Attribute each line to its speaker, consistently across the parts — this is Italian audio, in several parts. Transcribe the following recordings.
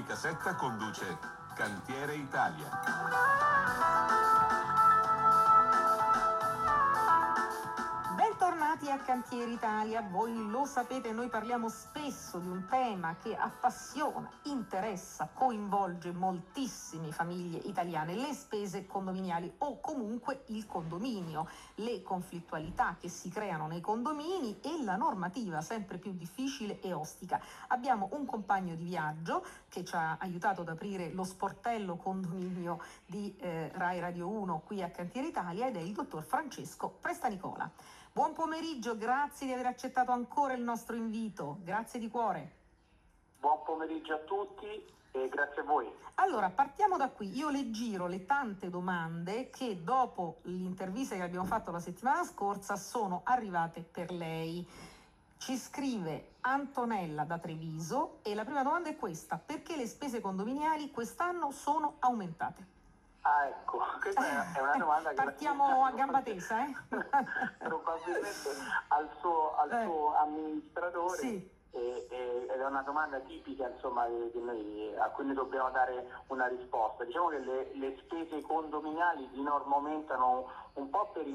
Speaker 1: Casetta conduce Cantiere Italia.
Speaker 2: Bentornati a Cantiere Italia. Voi lo sapete, noi parliamo spesso di un tema che appassiona, interessa, coinvolge moltissime famiglie italiane: le spese condominiali o comunque il condominio, le conflittualità che si creano nei condomini e la normativa sempre più difficile e ostica. Abbiamo un compagno di viaggio che ci ha aiutato ad aprire lo sportello condominio di Rai Radio 1 qui a Cantiere Italia, ed è il dottor Francesco Prestanicola. Buon pomeriggio, grazie di aver accettato ancora il nostro invito, grazie di cuore.
Speaker 3: Buon pomeriggio a tutti e grazie a voi.
Speaker 2: Allora, partiamo da qui. Io le giro le tante domande che dopo l'intervista che abbiamo fatto la settimana scorsa sono arrivate per lei. Ci scrive Antonella da Treviso e la prima domanda è questa: perché le spese condominiali quest'anno sono aumentate?
Speaker 3: Ah, ecco, questa è una domanda che
Speaker 2: partiamo a gamba tesa,
Speaker 3: probabilmente al suo amministratore.
Speaker 2: Sì.
Speaker 3: Ed è una domanda tipica, insomma, a cui noi dobbiamo dare una risposta. Diciamo che le spese condominiali di norma aumentano un po' per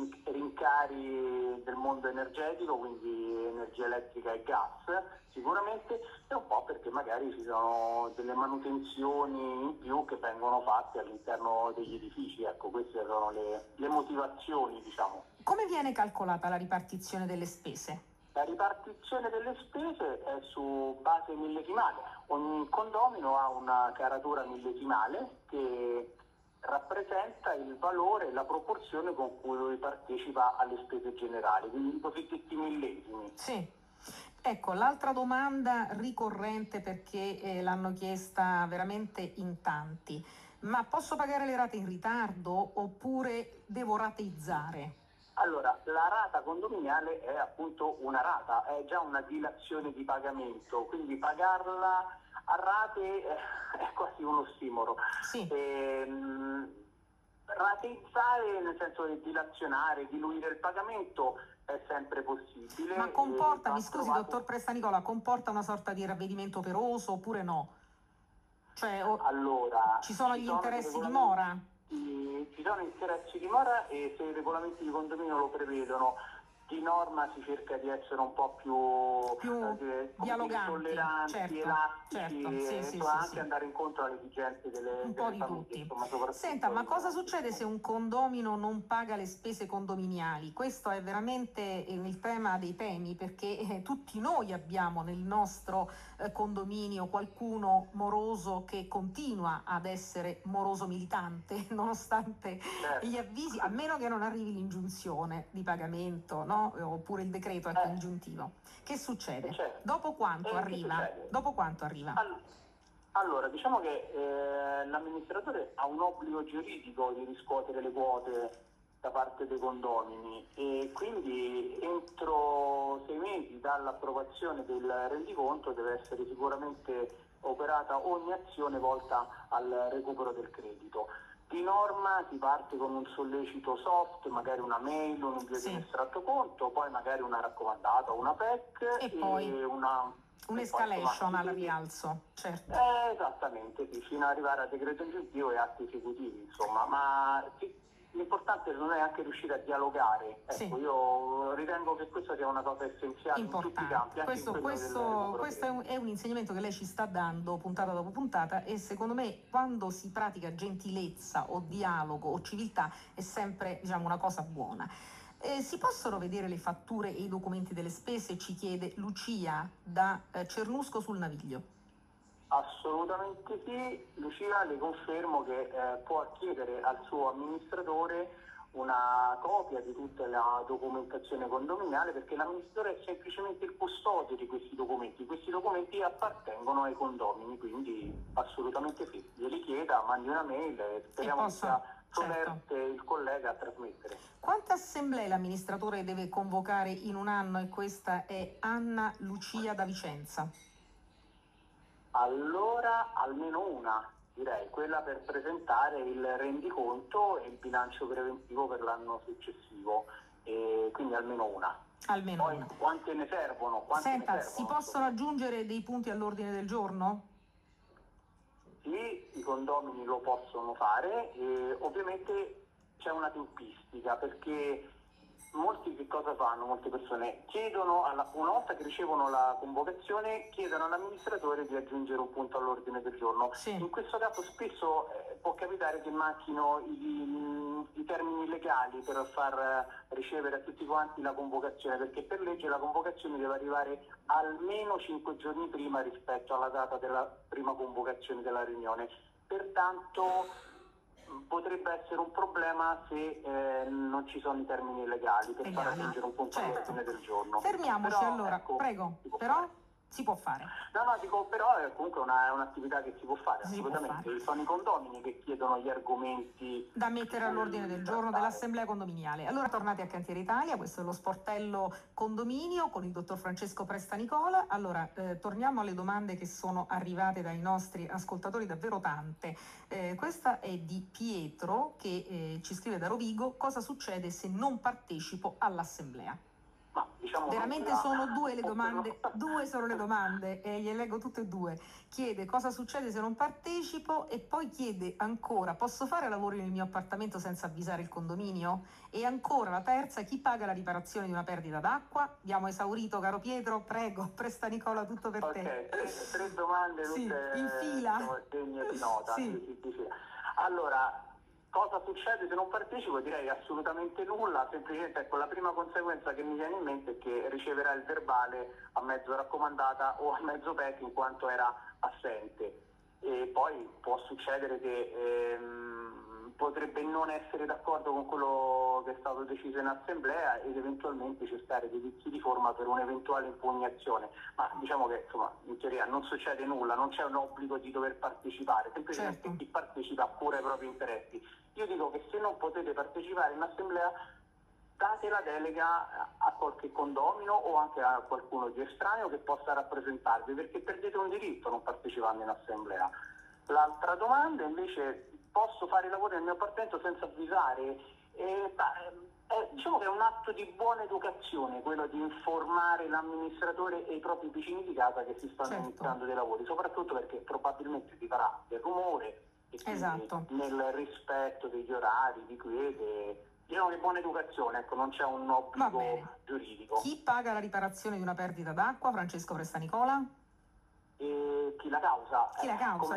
Speaker 3: rincari del mondo energetico, quindi energia elettrica e gas sicuramente, e un po' perché magari ci sono delle manutenzioni in più che vengono fatte all'interno degli edifici. Ecco, queste sono le motivazioni, diciamo.
Speaker 2: Come viene calcolata la ripartizione delle spese?
Speaker 3: La ripartizione delle spese è su base millesimale. Ogni condomino ha una caratura millesimale che rappresenta il valore e la proporzione con cui lui partecipa alle spese generali, quindi i cosiddetti millesimi.
Speaker 2: Sì. Ecco, l'altra domanda ricorrente, perché l'hanno chiesta veramente in tanti: ma posso pagare le rate in ritardo oppure devo rateizzare?
Speaker 3: Allora, la rata condominiale è appunto una rata, è già una dilazione di pagamento, quindi pagarla a rate è quasi un ossimoro.
Speaker 2: Sì.
Speaker 3: Rateizzare, nel senso di dilazionare, diluire il pagamento, è sempre possibile.
Speaker 2: Ma comporta, mi scusi dottor Prestanicola, comporta una sorta di ravvedimento operoso oppure no? Cioè,
Speaker 3: allora,
Speaker 2: ci sono gli interessi di mora?
Speaker 3: Ci sono interessi di mora e se i regolamenti di condominio lo prevedono, di norma si cerca di essere un po' più
Speaker 2: dialoganti,
Speaker 3: tolleranti,
Speaker 2: certo,
Speaker 3: elastici,
Speaker 2: certo,
Speaker 3: anche andare incontro alle esigenze delle
Speaker 2: famiglie,
Speaker 3: tutti. Insomma,
Speaker 2: senta, ma cosa succede se un condomino non paga le spese condominiali? Questo è veramente il tema dei temi, perché tutti noi abbiamo nel nostro condominio qualcuno moroso che continua ad essere moroso militante nonostante gli avvisi, a meno che non arrivi l'ingiunzione di pagamento, no? Oppure il decreto ingiuntivo. Che succede? Dopo quanto arriva? Dopo quanto arriva?
Speaker 3: Allora, diciamo che l'amministratore ha un obbligo giuridico di riscuotere le quote da parte dei condomini e quindi entro 6 mesi dall'approvazione del rendiconto deve essere sicuramente operata ogni azione volta al recupero del credito. Di norma si parte con un sollecito soft, magari una mail, un invio di un estratto conto, poi magari una raccomandata, una PEC
Speaker 2: e poi un'escalation al rialzo, certo.
Speaker 3: Esattamente, sì, fino ad arrivare a decreto ingiuntivo e atti esecutivi, insomma, ma l'importante non è anche riuscire a dialogare. Ecco, io ritengo che questa sia una cosa essenziale
Speaker 2: importante.
Speaker 3: In tutti i campi.
Speaker 2: Questo è un insegnamento che lei ci sta dando puntata dopo puntata, e secondo me quando si pratica gentilezza o dialogo o civiltà è sempre, diciamo, una cosa buona. Si possono vedere le fatture e i documenti delle spese? Ci chiede Lucia da Cernusco sul Naviglio.
Speaker 3: Assolutamente sì, Lucia, le confermo che può chiedere al suo amministratore una copia di tutta la documentazione condominiale, perché l'amministratore è semplicemente il custode di questi documenti. Questi documenti appartengono ai condomini, quindi assolutamente sì, glieli chieda, mandi una mail e speriamo che sia solerte il collega a trasmettere.
Speaker 2: Quante assemblee l'amministratore deve convocare in un anno? E questa è Anna Lucia da Vicenza.
Speaker 3: Allora, almeno una, direi, quella per presentare il rendiconto e il bilancio preventivo per l'anno successivo, e quindi almeno una.
Speaker 2: Poi una.
Speaker 3: Quante ne servono?
Speaker 2: Senta, si possono aggiungere dei punti all'ordine del giorno?
Speaker 3: condomini lo possono fare, e ovviamente c'è una tempistica, perché molti che cosa fanno? Molte persone chiedono, una volta che ricevono la convocazione, chiedono all'amministratore di aggiungere un punto all'ordine del giorno.
Speaker 2: Sì.
Speaker 3: In questo caso spesso può capitare che manchino i termini legali per far ricevere a tutti quanti la convocazione, perché per legge la convocazione deve arrivare almeno 5 giorni prima rispetto alla data della prima convocazione della riunione. Pertanto potrebbe essere un problema se non ci sono i termini legali per far aggiungere un punto all'ordine del giorno.
Speaker 2: Fermiamoci,
Speaker 3: però,
Speaker 2: allora,
Speaker 3: ecco,
Speaker 2: prego, però si può fare.
Speaker 3: No, dico, però è comunque un'attività che si può fare, assolutamente. Sono i condomini che chiedono gli argomenti
Speaker 2: da mettere all'ordine del giorno dell'assemblea condominiale. Allora tornate a Cantiere Italia, questo è lo sportello condominio con il dottor Francesco Prestanicola. Allora torniamo alle domande che sono arrivate dai nostri ascoltatori, davvero tante. Questa è di Pietro che ci scrive da Rovigo: cosa succede se non partecipo all'assemblea?
Speaker 3: Ma, diciamo,
Speaker 2: veramente sono due sono le domande e gliele leggo tutte e due. Chiede cosa succede se non partecipo e poi chiede ancora: posso fare lavori nel mio appartamento senza avvisare il condominio? E ancora la terza: chi paga la riparazione di una perdita d'acqua? Abbiamo esaurito, caro Pietro, prego, Prestanicola, tutto per te.
Speaker 3: Ok, tre domande tutte
Speaker 2: in fila,
Speaker 3: degne di nota.
Speaker 2: Sì.
Speaker 3: Allora, cosa succede se non partecipo? Direi assolutamente nulla, semplicemente ecco, la prima conseguenza che mi viene in mente è che riceverà il verbale a mezzo raccomandata o a mezzo PEC in quanto era assente. E poi può succedere che potrebbe non essere d'accordo con quello che è stato deciso in assemblea ed eventualmente cercare dei vizi di forma per un'eventuale impugnazione, ma diciamo che insomma in teoria non succede nulla, non c'è un obbligo di dover partecipare, semplicemente chi partecipa pure ai propri interessi. Io dico che se non potete partecipare in assemblea, date la delega a qualche condomino o anche a qualcuno di estraneo che possa rappresentarvi, perché perdete un diritto non partecipando in assemblea. L'altra domanda invece: posso fare i lavori nel mio appartamento senza avvisare? Diciamo che è un atto di buona educazione quello di informare l'amministratore e i propri vicini di casa che si stanno iniziando dei lavori, soprattutto perché probabilmente si farà del rumore e quindi nel rispetto degli orari, di quiete. Diciamo che buona educazione, ecco, non c'è un obbligo giuridico.
Speaker 2: Chi paga la riparazione di una perdita d'acqua? Francesco Prestanicola?
Speaker 3: Chi la causa?
Speaker 2: Chi la causa?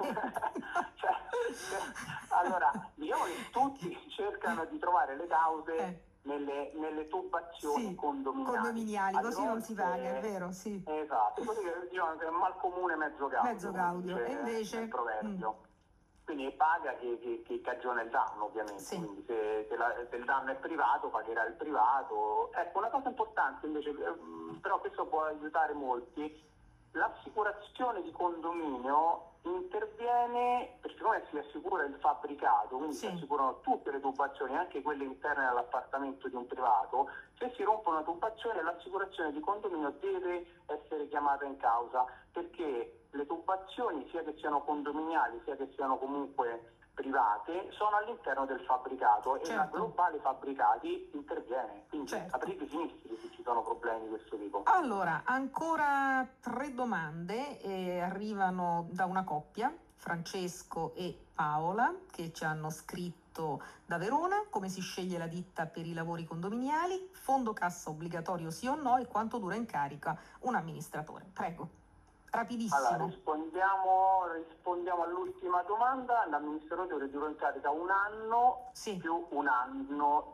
Speaker 3: Allora, diciamo che tutti cercano di trovare le cause nelle tubazioni condominiali.
Speaker 2: Così non si paga, è vero, sì.
Speaker 3: Esatto, così diciamo che è mal comune mezzo gaudio.
Speaker 2: E invece?
Speaker 3: Nel proverbio. Quindi paga chi cagiona il danno, ovviamente.
Speaker 2: Sì.
Speaker 3: Quindi se il danno è privato, pagherà il privato. Ecco, una cosa importante invece, però questo può aiutare molti: l'assicurazione di condominio interviene, perché siccome si assicura il fabbricato, quindi si assicurano tutte le tubazioni, anche quelle interne all'appartamento di un privato. Se si rompe una tubazione, l'assicurazione di condominio deve essere chiamata in causa, perché le tubazioni, sia che siano condominiali sia che siano comunque private, sono all'interno del fabbricato e la Globale Fabbricati interviene, quindi aprite i sinistri se ci sono problemi di questo tipo.
Speaker 2: Allora, ancora 3 domande arrivano da una coppia, Francesco e Paola, che ci hanno scritto da Verona: come si sceglie la ditta per i lavori condominiali, fondo cassa obbligatorio sì o no e quanto dura in carica un amministratore? Prego. Rapidissimo.
Speaker 3: Allora, rispondiamo all'ultima domanda. L'amministratore dura in carica un anno più un anno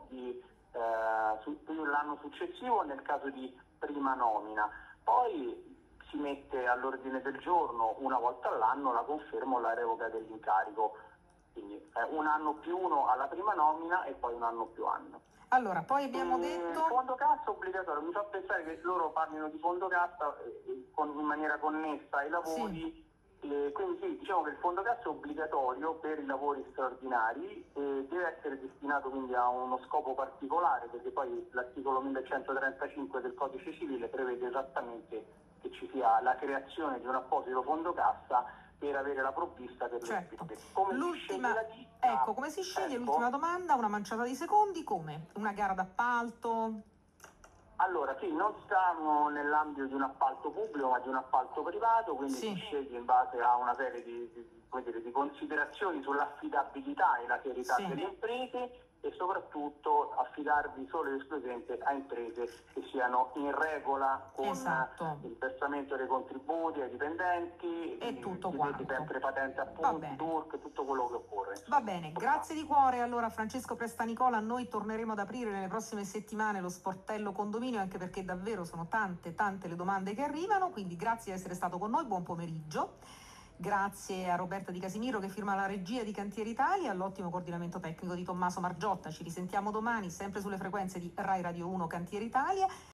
Speaker 3: più l'anno successivo nel caso di prima nomina. Poi si mette all'ordine del giorno una volta all'anno la conferma o la revoca dell'incarico. Quindi un anno più uno alla prima nomina e poi un anno più anno.
Speaker 2: Allora, poi abbiamo detto...
Speaker 3: Fondo cassa obbligatorio, mi fa pensare che loro parlino di fondo cassa in maniera connessa ai lavori, quindi sì, diciamo che il fondo cassa è obbligatorio per i lavori straordinari, deve essere destinato quindi a uno scopo particolare, perché poi l'articolo 1135 del Codice Civile prevede esattamente che ci sia la creazione di un apposito fondo cassa per avere la provvista per le spese.
Speaker 2: Come si sceglie? L'ultima domanda, una manciata di secondi, come? Una gara d'appalto?
Speaker 3: Allora, sì, non stiamo nell'ambito di un appalto pubblico, ma di un appalto privato, quindi
Speaker 2: Sì.
Speaker 3: si sceglie in base a una serie di considerazioni sull'affidabilità e la serietà
Speaker 2: Sì.
Speaker 3: delle imprese, e soprattutto affidarvi solo ed esclusivamente a imprese che siano in regola con
Speaker 2: Esatto.
Speaker 3: il versamento dei contributi ai dipendenti,
Speaker 2: E tutto
Speaker 3: chiedete
Speaker 2: quanto.
Speaker 3: sempre patente a
Speaker 2: Va
Speaker 3: punti,
Speaker 2: bene.
Speaker 3: DURC, tutto quello che occorre.
Speaker 2: Va bene, grazie di cuore allora Francesco Prestanicola. Noi torneremo ad aprire nelle prossime settimane lo sportello condominio, anche perché davvero sono tante le domande che arrivano, quindi grazie di essere stato con noi, buon pomeriggio. Grazie a Roberta Di Casimiro che firma la regia di Cantiere Italia, all'ottimo coordinamento tecnico di Tommaso Margiotta. Ci risentiamo domani sempre sulle frequenze di Rai Radio 1 Cantiere Italia.